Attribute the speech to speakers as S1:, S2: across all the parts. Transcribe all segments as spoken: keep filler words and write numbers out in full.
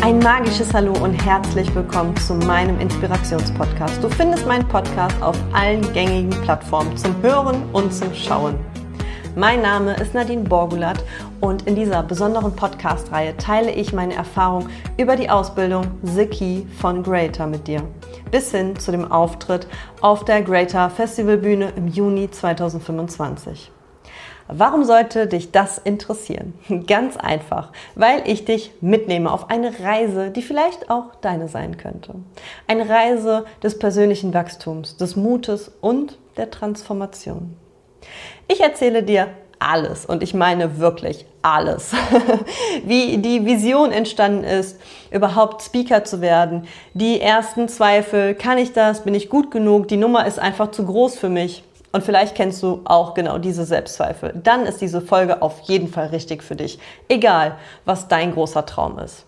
S1: Ein magisches Hallo und herzlich willkommen zu meinem Inspirationspodcast. Du findest meinen Podcast auf allen gängigen Plattformen zum Hören und zum Schauen. Mein Name ist Nadine Borgulat und in dieser besonderen Podcast-Reihe teile ich meine Erfahrung über die Ausbildung The Key von Greater mit dir. Bis hin zu dem Auftritt auf der Greater Festivalbühne im Juni zweitausendfünfundzwanzig. Warum sollte dich das interessieren? Ganz einfach, weil ich dich mitnehme auf eine Reise, die vielleicht auch deine sein könnte. Eine Reise des persönlichen Wachstums, des Mutes und der Transformation. Ich erzähle dir alles und ich meine wirklich alles. Wie die Vision entstanden ist, überhaupt Speaker zu werden. Die ersten Zweifel, kann ich das, bin ich gut genug, die Nummer ist einfach zu groß für mich. Und vielleicht kennst du auch genau diese Selbstzweifel. Dann ist diese Folge auf jeden Fall richtig für dich. Egal, was dein großer Traum ist.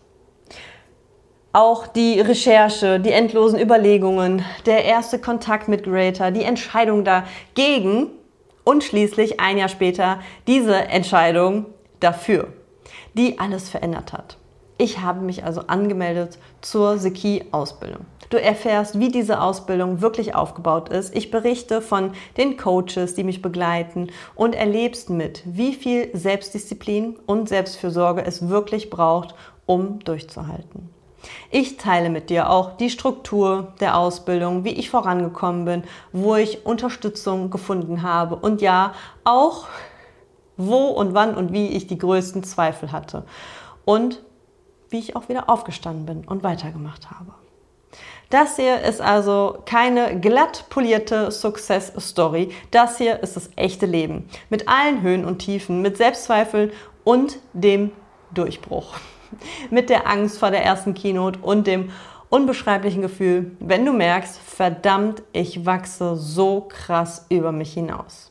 S1: Auch die Recherche, die endlosen Überlegungen, der erste Kontakt mit Greater, die Entscheidung dagegen und schließlich ein Jahr später diese Entscheidung dafür, die alles verändert hat. Ich habe mich also angemeldet zur The Key Ausbildung. Du erfährst, wie diese Ausbildung wirklich aufgebaut ist. Ich berichte von den Coaches, die mich begleiten und erlebst mit, wie viel Selbstdisziplin und Selbstfürsorge es wirklich braucht, um durchzuhalten. Ich teile mit dir auch die Struktur der Ausbildung, wie ich vorangekommen bin, wo ich Unterstützung gefunden habe und ja, auch wo und wann und wie ich die größten Zweifel hatte und wie ich auch wieder aufgestanden bin und weitergemacht habe. Das hier ist also keine glatt polierte Success-Story. Das hier ist das echte Leben. Mit allen Höhen und Tiefen, mit Selbstzweifeln und dem Durchbruch. Mit der Angst vor der ersten Keynote und dem unbeschreiblichen Gefühl, wenn du merkst, verdammt, ich wachse so krass über mich hinaus.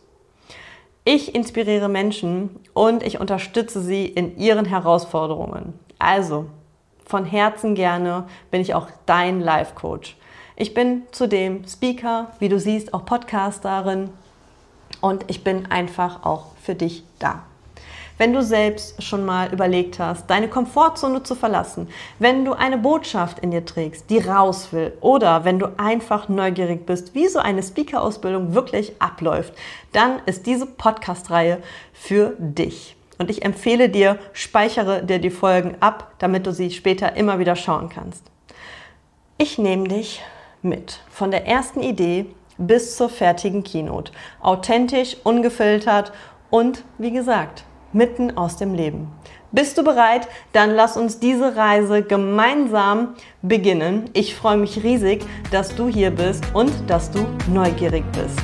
S1: Ich inspiriere Menschen und ich unterstütze sie in ihren Herausforderungen. Also, von Herzen gerne bin ich auch dein Life-Coach. Ich bin zudem Speaker, wie du siehst, auch Podcasterin und ich bin einfach auch für dich da. Wenn du selbst schon mal überlegt hast, deine Komfortzone zu verlassen, wenn du eine Botschaft in dir trägst, die raus will oder wenn du einfach neugierig bist, wie so eine Speaker-Ausbildung wirklich abläuft, dann ist diese Podcast-Reihe für dich. Und ich empfehle dir, speichere dir die Folgen ab, damit du sie später immer wieder schauen kannst. Ich nehme dich mit, von der ersten Idee bis zur fertigen Keynote. Authentisch, ungefiltert und, wie gesagt, mitten aus dem Leben. Bist du bereit? Dann lass uns diese Reise gemeinsam beginnen. Ich freue mich riesig, dass du hier bist und dass du neugierig bist.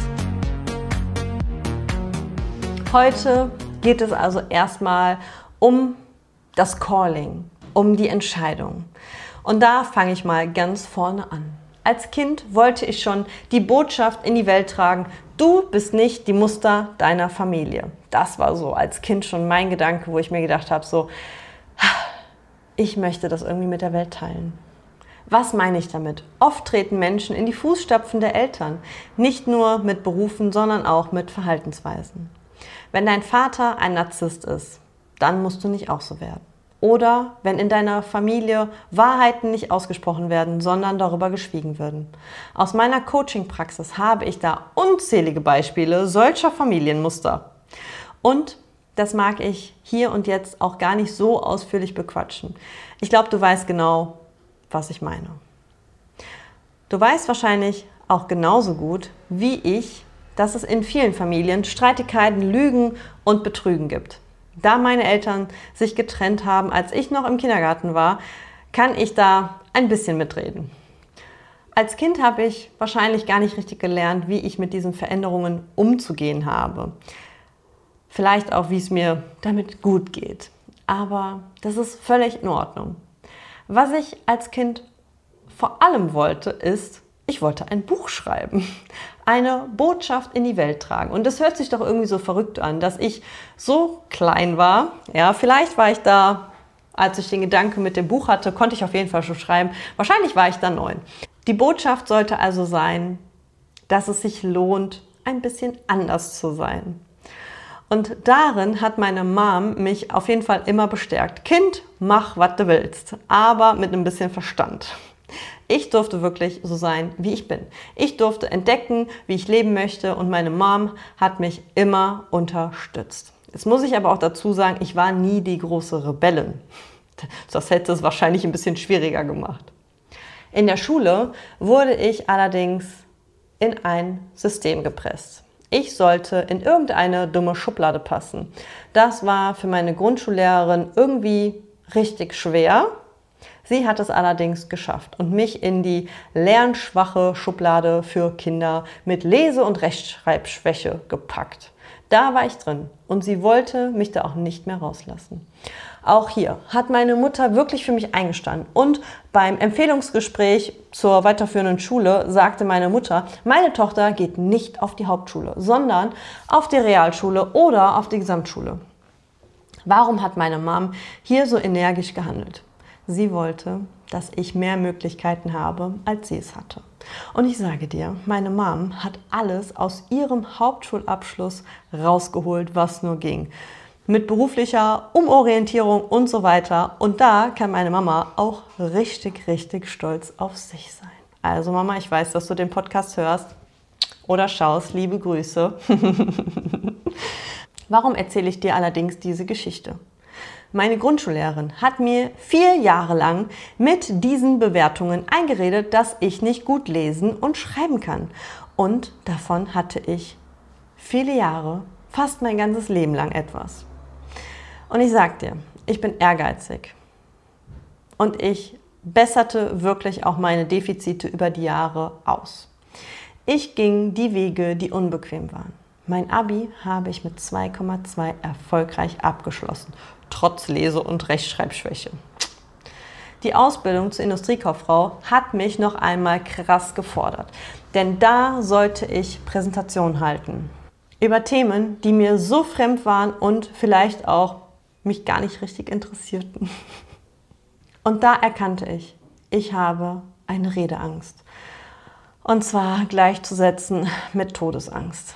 S1: Heute geht es also erstmal um das Calling, um die Entscheidung. Und da fange ich mal ganz vorne an. Als Kind wollte ich schon die Botschaft in die Welt tragen, du bist nicht die Muster deiner Familie. Das war so als Kind schon mein Gedanke, wo ich mir gedacht habe, so, ich möchte das irgendwie mit der Welt teilen. Was meine ich damit? Oft treten Menschen in die Fußstapfen der Eltern, nicht nur mit Berufen, sondern auch mit Verhaltensweisen. Wenn dein Vater ein Narzisst ist, dann musst du nicht auch so werden. Oder wenn in deiner Familie Wahrheiten nicht ausgesprochen werden, sondern darüber geschwiegen würden. Aus meiner Coaching-Praxis habe ich da unzählige Beispiele solcher Familienmuster. Und das mag ich hier und jetzt auch gar nicht so ausführlich bequatschen. Ich glaube, du weißt genau, was ich meine. Du weißt wahrscheinlich auch genauso gut wie ich, dass es in vielen Familien Streitigkeiten, Lügen und Betrügen gibt. Da meine Eltern sich getrennt haben, als ich noch im Kindergarten war, kann ich da ein bisschen mitreden. Als Kind habe ich wahrscheinlich gar nicht richtig gelernt, wie ich mit diesen Veränderungen umzugehen habe. Vielleicht auch, wie es mir damit gut geht. Aber das ist völlig in Ordnung. Was ich als Kind vor allem wollte, ist, ich wollte ein Buch schreiben, eine Botschaft in die Welt tragen. Und das hört sich doch irgendwie so verrückt an, dass ich so klein war. Ja, vielleicht war ich da, als ich den Gedanke mit dem Buch hatte, konnte ich auf jeden Fall schon schreiben. Wahrscheinlich war ich da neun. Die Botschaft sollte also sein, dass es sich lohnt, ein bisschen anders zu sein. Und darin hat meine Mom mich auf jeden Fall immer bestärkt. Kind, mach, was du willst, aber mit ein bisschen Verstand. Ich durfte wirklich so sein, wie ich bin. Ich durfte entdecken, wie ich leben möchte und meine Mom hat mich immer unterstützt. Jetzt muss ich aber auch dazu sagen, ich war nie die große Rebellin. Das hätte es wahrscheinlich ein bisschen schwieriger gemacht. In der Schule wurde ich allerdings in ein System gepresst. Ich sollte in irgendeine dumme Schublade passen. Das war für meine Grundschullehrerin irgendwie richtig schwer. Sie hat es allerdings geschafft und mich in die lernschwache Schublade für Kinder mit Lese- und Rechtschreibschwäche gepackt. Da war ich drin und sie wollte mich da auch nicht mehr rauslassen. Auch hier hat meine Mutter wirklich für mich eingestanden und beim Empfehlungsgespräch zur weiterführenden Schule sagte meine Mutter, meine Tochter geht nicht auf die Hauptschule, sondern auf die Realschule oder auf die Gesamtschule. Warum hat meine Mom hier so energisch gehandelt? Sie wollte, dass ich mehr Möglichkeiten habe, als sie es hatte. Und ich sage dir, meine Mom hat alles aus ihrem Hauptschulabschluss rausgeholt, was nur ging. Mit beruflicher Umorientierung und so weiter. Und da kann meine Mama auch richtig, richtig stolz auf sich sein. Also Mama, ich weiß, dass du den Podcast hörst oder schaust. Liebe Grüße. Warum erzähle ich dir allerdings diese Geschichte? Meine Grundschullehrerin hat mir vier Jahre lang mit diesen Bewertungen eingeredet, dass ich nicht gut lesen und schreiben kann. Und davon hatte ich viele Jahre, fast mein ganzes Leben lang etwas. Und ich sag dir, ich bin ehrgeizig. Und ich besserte wirklich auch meine Defizite über die Jahre aus. Ich ging die Wege, die unbequem waren. Mein Abi habe ich mit zwei Komma zwei erfolgreich abgeschlossen, trotz Lese- und Rechtschreibschwäche. Die Ausbildung zur Industriekauffrau hat mich noch einmal krass gefordert, denn da sollte ich Präsentationen halten über Themen, die mir so fremd waren und vielleicht auch mich gar nicht richtig interessierten. Und da erkannte ich, ich habe eine Redeangst. Und zwar gleichzusetzen mit Todesangst.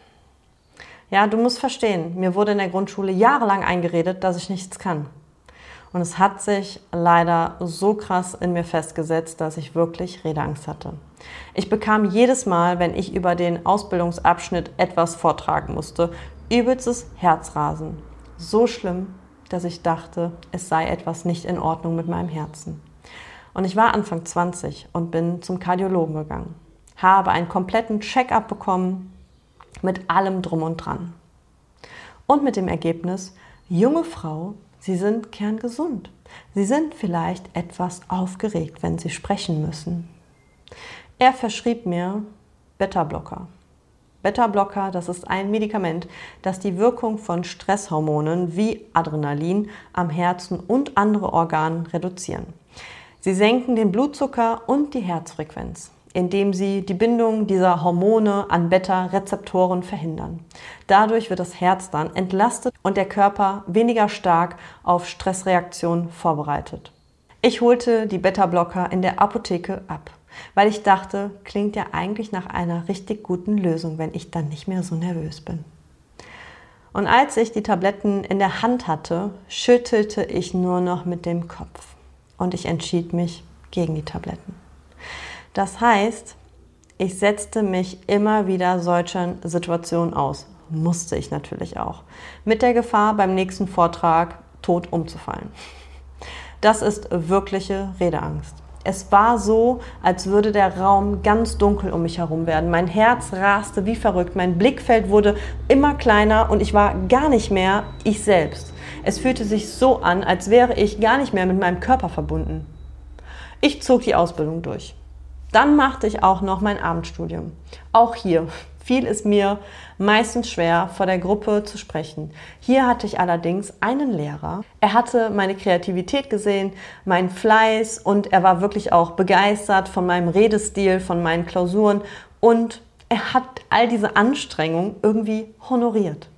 S1: Ja, du musst verstehen, mir wurde in der Grundschule jahrelang eingeredet, dass ich nichts kann. Und es hat sich leider so krass in mir festgesetzt, dass ich wirklich Redeangst hatte. Ich bekam jedes Mal, wenn ich über den Ausbildungsabschnitt etwas vortragen musste, übelstes Herzrasen. So schlimm, dass ich dachte, es sei etwas nicht in Ordnung mit meinem Herzen. Und ich war Anfang zwanzig und bin zum Kardiologen gegangen, habe einen kompletten Check-up bekommen, mit allem drum und dran. Und mit dem Ergebnis, junge Frau, Sie sind kerngesund. Sie sind vielleicht etwas aufgeregt, wenn Sie sprechen müssen. Er verschrieb mir Beta-Blocker. Beta-Blocker, das ist ein Medikament, das die Wirkung von Stresshormonen wie Adrenalin am Herzen und andere Organe reduzieren. Sie senken den Blutzucker und die Herzfrequenz, indem sie die Bindung dieser Hormone an Beta-Rezeptoren verhindern. Dadurch wird das Herz dann entlastet und der Körper weniger stark auf Stressreaktionen vorbereitet. Ich holte die Beta-Blocker in der Apotheke ab, weil ich dachte, klingt ja eigentlich nach einer richtig guten Lösung, wenn ich dann nicht mehr so nervös bin. Und als ich die Tabletten in der Hand hatte, schüttelte ich nur noch mit dem Kopf und ich entschied mich gegen die Tabletten. Das heißt, ich setzte mich immer wieder solchen Situationen aus. Musste ich natürlich auch. Mit der Gefahr, beim nächsten Vortrag tot umzufallen. Das ist wirkliche Redeangst. Es war so, als würde der Raum ganz dunkel um mich herum werden. Mein Herz raste wie verrückt, mein Blickfeld wurde immer kleiner und ich war gar nicht mehr ich selbst. Es fühlte sich so an, als wäre ich gar nicht mehr mit meinem Körper verbunden. Ich zog die Ausbildung durch. Dann machte ich auch noch mein Abendstudium. Auch hier fiel es mir meistens schwer, vor der Gruppe zu sprechen. Hier hatte ich allerdings einen Lehrer. Er hatte meine Kreativität gesehen, meinen Fleiß und er war wirklich auch begeistert von meinem Redestil, von meinen Klausuren und er hat all diese Anstrengungen irgendwie honoriert.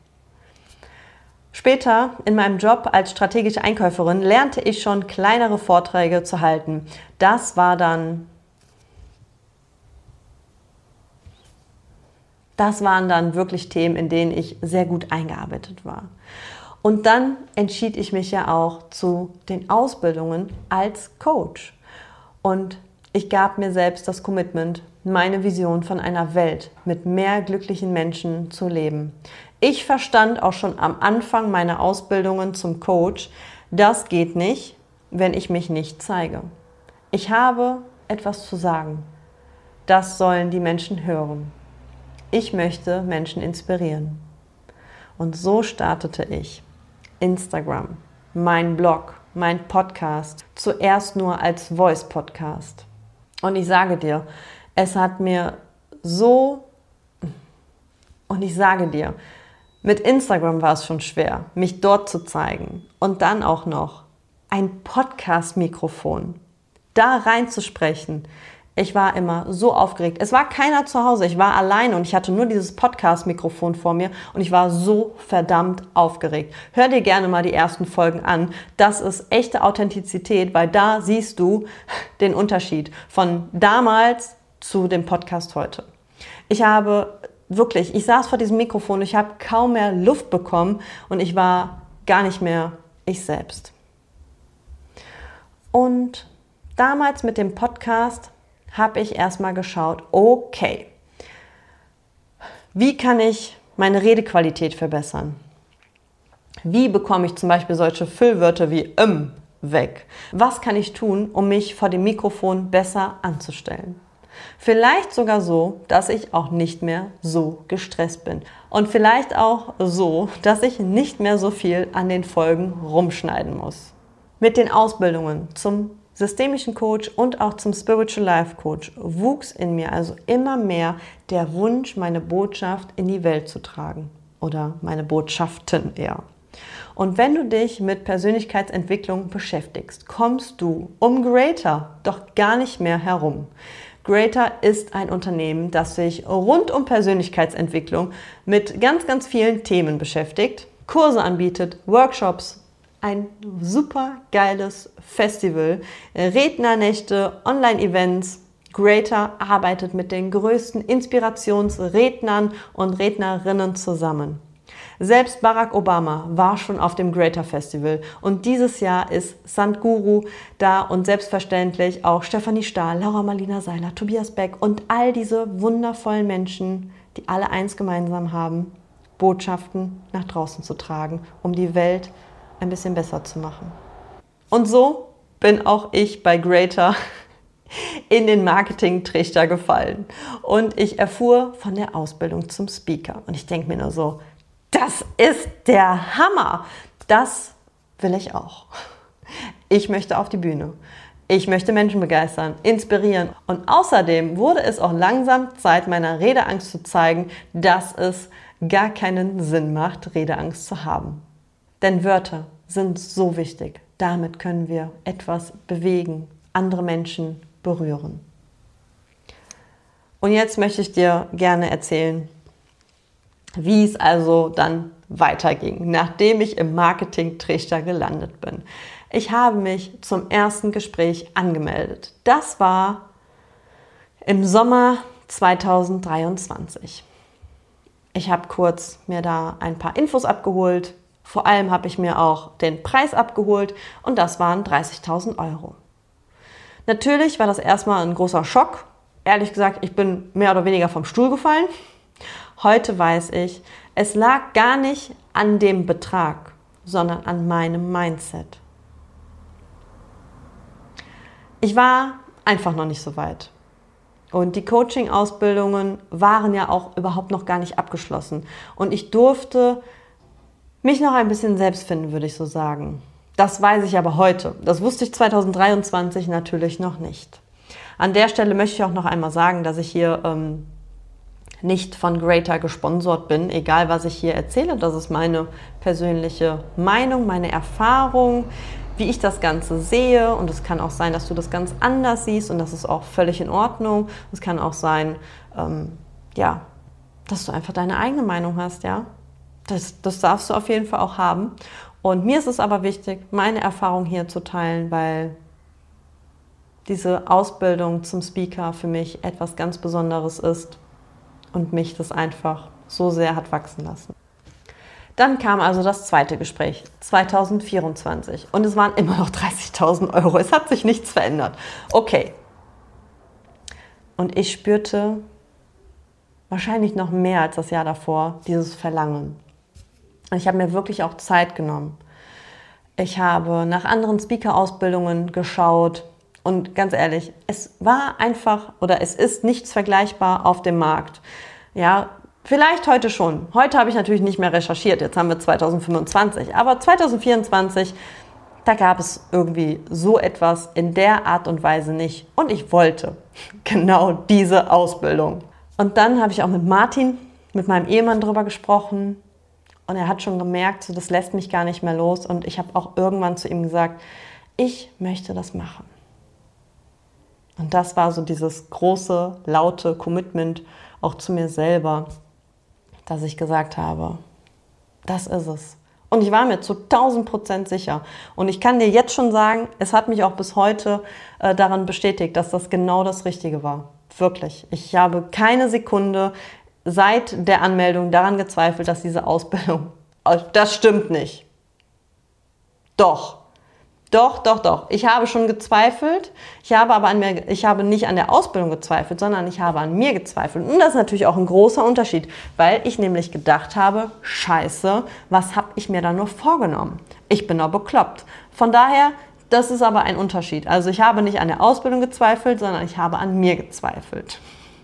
S1: Später in meinem Job als strategische Einkäuferin lernte ich schon kleinere Vorträge zu halten. Das war dann Das waren dann wirklich Themen, in denen ich sehr gut eingearbeitet war. Und dann entschied ich mich ja auch zu den Ausbildungen als Coach. Und ich gab mir selbst das Commitment, meine Vision von einer Welt mit mehr glücklichen Menschen zu leben. Ich verstand auch schon am Anfang meiner Ausbildungen zum Coach, das geht nicht, wenn ich mich nicht zeige. Ich habe etwas zu sagen. Das sollen die Menschen hören. Ich möchte Menschen inspirieren. Und so startete ich Instagram, mein Blog, mein Podcast, zuerst nur als Voice-Podcast. Und ich sage dir, es hat mir so, und ich sage dir, mit Instagram war es schon schwer, mich dort zu zeigen. Und dann auch noch ein Podcast-Mikrofon, da reinzusprechen. Ich war immer so aufgeregt. Es war keiner zu Hause, ich war alleine und ich hatte nur dieses Podcast-Mikrofon vor mir und ich war so verdammt aufgeregt. Hör dir gerne mal die ersten Folgen an. Das ist echte Authentizität, weil da siehst du den Unterschied von damals zu dem Podcast heute. Ich habe wirklich, ich saß vor diesem Mikrofon, ich habe kaum mehr Luft bekommen und ich war gar nicht mehr ich selbst. Und damals mit dem Podcast habe ich erstmal geschaut, okay, wie kann ich meine Redequalität verbessern? Wie bekomme ich zum Beispiel solche Füllwörter wie ähm weg? Was kann ich tun, um mich vor dem Mikrofon besser anzustellen? Vielleicht sogar so, dass ich auch nicht mehr so gestresst bin. Und vielleicht auch so, dass ich nicht mehr so viel an den Folgen rumschneiden muss. Mit den Ausbildungen zum systemischen Coach und auch zum Spiritual Life Coach wuchs in mir also immer mehr der Wunsch, meine Botschaft in die Welt zu tragen. Oder meine Botschaften eher. Und wenn du dich mit Persönlichkeitsentwicklung beschäftigst, kommst du um Greater doch gar nicht mehr herum. Greater ist ein Unternehmen, das sich rund um Persönlichkeitsentwicklung mit ganz, ganz vielen Themen beschäftigt, Kurse anbietet, Workshops, ein super geiles Festival, Rednernächte, Online-Events. Greater arbeitet mit den größten Inspirationsrednern und Rednerinnen zusammen. Selbst Barack Obama war schon auf dem Greater Festival und dieses Jahr ist Sadhguru da und selbstverständlich auch Stefanie Stahl, Laura Marlina Seiler, Tobias Beck und all diese wundervollen Menschen, die alle eins gemeinsam haben, Botschaften nach draußen zu tragen, um die Welt ein bisschen besser zu machen. Und so bin auch ich bei Greater in den Marketing-Trichter gefallen und ich erfuhr von der Ausbildung zum Speaker und ich denke mir nur so, das ist der Hammer. Das will ich auch. Ich möchte auf die Bühne. Ich möchte Menschen begeistern, inspirieren. Und außerdem wurde es auch langsam Zeit, meiner Redeangst zu zeigen, dass es gar keinen Sinn macht, Redeangst zu haben. Denn Wörter sind so wichtig. Damit können wir etwas bewegen, andere Menschen berühren. Und jetzt möchte ich dir gerne erzählen, wie es also dann weiterging, nachdem ich im Marketing-Trichter gelandet bin. Ich habe mich zum ersten Gespräch angemeldet. Das war im Sommer zweitausenddreiundzwanzig. Ich habe kurz mir da ein paar Infos abgeholt. Vor allem habe ich mir auch den Preis abgeholt und das waren dreißigtausend Euro. Natürlich war das erstmal ein großer Schock. Ehrlich gesagt, ich bin mehr oder weniger vom Stuhl gefallen. Heute weiß ich, es lag gar nicht an dem Betrag, sondern an meinem Mindset. Ich war einfach noch nicht so weit. Und die Coaching-Ausbildungen waren ja auch überhaupt noch gar nicht abgeschlossen. Und ich durfte mich noch ein bisschen selbst finden, würde ich so sagen. Das weiß ich aber heute. Das wusste ich zweitausenddreiundzwanzig natürlich noch nicht. An der Stelle möchte ich auch noch einmal sagen, dass ich hier ähm, nicht von Greater gesponsert bin, egal was ich hier erzähle. Das ist meine persönliche Meinung, meine Erfahrung, wie ich das Ganze sehe. Und es kann auch sein, dass du das ganz anders siehst und das ist auch völlig in Ordnung. Es kann auch sein, ähm, ja, dass du einfach deine eigene Meinung hast, ja. Das, das darfst du auf jeden Fall auch haben. Und mir ist es aber wichtig, meine Erfahrung hier zu teilen, weil diese Ausbildung zum Speaker für mich etwas ganz Besonderes ist und mich das einfach so sehr hat wachsen lassen. Dann kam also das zweite Gespräch, zwanzig vierundzwanzig. Und es waren immer noch dreißigtausend Euro. Es hat sich nichts verändert. Okay. Und ich spürte wahrscheinlich noch mehr als das Jahr davor dieses Verlangen. Ich habe mir wirklich auch Zeit genommen. Ich habe nach anderen Speaker-Ausbildungen geschaut. Und ganz ehrlich, es war einfach oder es ist nichts vergleichbar auf dem Markt. Ja, vielleicht heute schon. Heute habe ich natürlich nicht mehr recherchiert. Jetzt haben wir zwanzig fünfundzwanzig. Aber zwanzig vierundzwanzig, da gab es irgendwie so etwas in der Art und Weise nicht. Und ich wollte genau diese Ausbildung. Und dann habe ich auch mit Martin, mit meinem Ehemann drüber gesprochen. Und er hat schon gemerkt, so, das lässt mich gar nicht mehr los. Und ich habe auch irgendwann zu ihm gesagt, ich möchte das machen. Und das war so dieses große, laute Commitment auch zu mir selber, dass ich gesagt habe, das ist es. Und ich war mir zu tausend Prozent sicher. Und ich kann dir jetzt schon sagen, es hat mich auch bis heute äh, daran bestätigt, dass das genau das Richtige war. Wirklich. Ich habe keine Sekunde seit der Anmeldung daran gezweifelt, dass diese Ausbildung, das stimmt nicht. Doch. Doch, doch, doch. Ich habe schon gezweifelt. Ich habe aber an mir, ich habe nicht an der Ausbildung gezweifelt, sondern ich habe an mir gezweifelt. Und das ist natürlich auch ein großer Unterschied, weil ich nämlich gedacht habe, Scheiße, was habe ich mir da nur vorgenommen? Ich bin doch bekloppt. Von daher, das ist aber ein Unterschied. Also ich habe nicht an der Ausbildung gezweifelt, sondern ich habe an mir gezweifelt.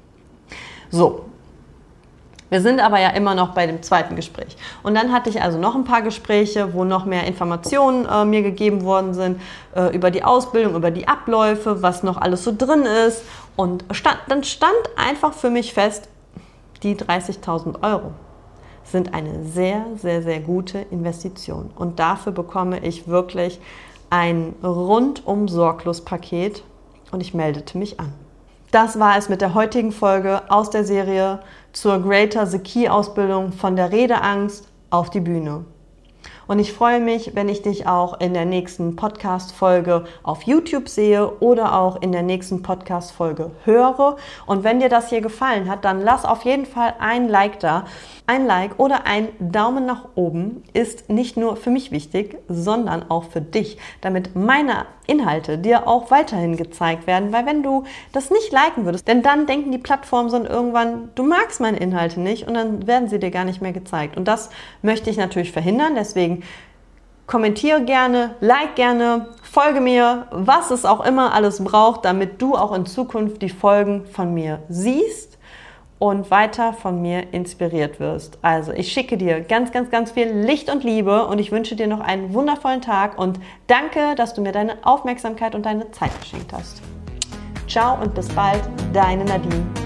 S1: So. Wir sind aber ja immer noch bei dem zweiten Gespräch. Und dann hatte ich also noch ein paar Gespräche, wo noch mehr Informationen äh, mir gegeben worden sind äh, über die Ausbildung, über die Abläufe, was noch alles so drin ist. Und stand, dann stand einfach für mich fest, die dreißigtausend Euro sind eine sehr, sehr, sehr gute Investition. Und dafür bekomme ich wirklich ein rundum sorglos Paket und ich meldete mich an. Das war es mit der heutigen Folge aus der Serie zur Greater The Key Ausbildung von der Redeangst auf die Bühne. Und ich freue mich, wenn ich dich auch in der nächsten Podcast-Folge auf YouTube sehe oder auch in der nächsten Podcast-Folge höre. Und wenn dir das hier gefallen hat, dann lass auf jeden Fall ein Like da. Ein Like oder ein Daumen nach oben ist nicht nur für mich wichtig, sondern auch für dich, damit meine Inhalte dir auch weiterhin gezeigt werden. Weil wenn du das nicht liken würdest, denn dann denken die Plattformen so irgendwann, du magst meine Inhalte nicht und dann werden sie dir gar nicht mehr gezeigt. Und das möchte ich natürlich verhindern, deswegen kommentiere gerne, like gerne, folge mir, was es auch immer alles braucht, damit du auch in Zukunft die Folgen von mir siehst und weiter von mir inspiriert wirst. Also ich schicke dir ganz, ganz, ganz viel Licht und Liebe und ich wünsche dir noch einen wundervollen Tag und danke, dass du mir deine Aufmerksamkeit und deine Zeit geschenkt hast. Ciao und bis bald, deine Nadine.